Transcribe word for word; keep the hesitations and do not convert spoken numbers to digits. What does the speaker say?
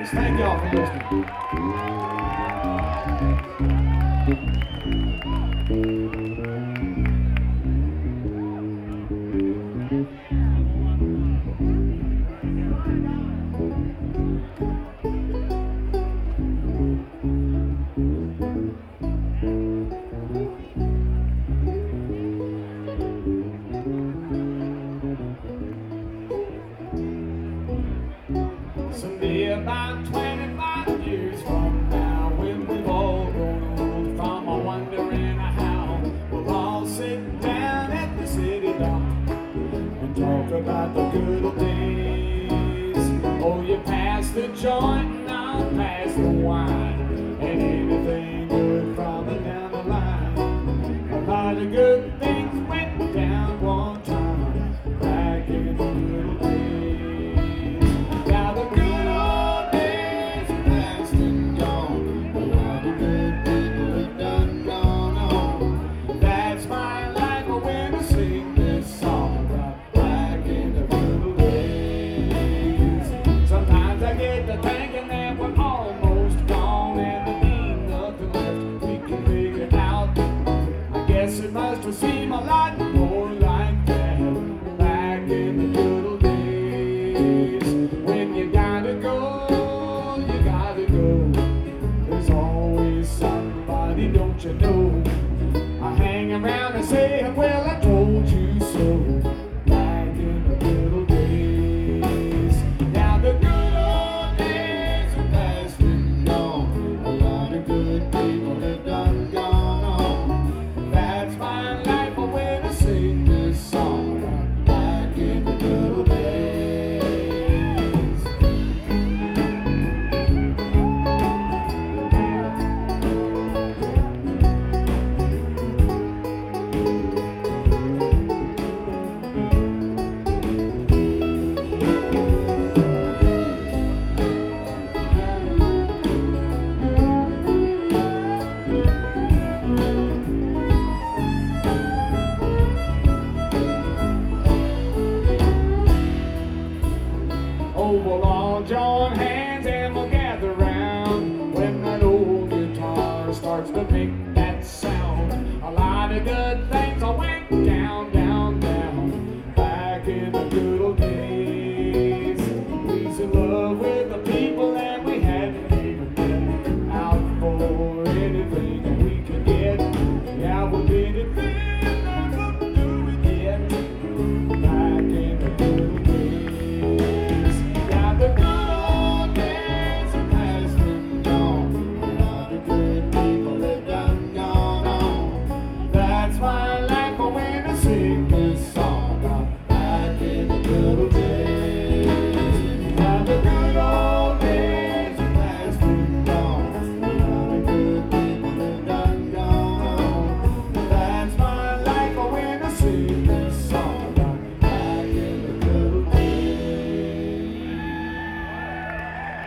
days. Thank y'all for listening. Someday about twenty-five years from now, when we've all grown old from a wondering how, we'll all sit down at the city dock and talk about the good old days. Oh, you pass the joint and I'll pass the wine, and anything good from it down the line. A lot of good things went down one time back in the good old days. Now the good old days are past and gone. A lot of good people have done gone on. That's my life when I sing this song right back in the good old days. Sometimes I get to thinking that we're almost gone and there ain't nothing left we can figure out. I guess it must have seemed a lot more like that back in the good old days. When you gotta go, you gotta go. There's always somebody, don't you know? I hang around and say, well, I told you so. Back in the good old days. Now the good old days are past and gone. A lot of good people have done gone on. That's my life when I sing this song. Back in the good old days. Oh, we'll all join hands and we'll gather round when that old guitar starts to make that sound. A lot of good things all went down, down, down back in the good old days. We was in love with the people and we hadn't even been out for anything that we could get. Yeah, we did it then, I couldn't do it yet. Back in the good old days. Now the good old days are past and gone. A lot of good people have done gone on. That's my life when I sing.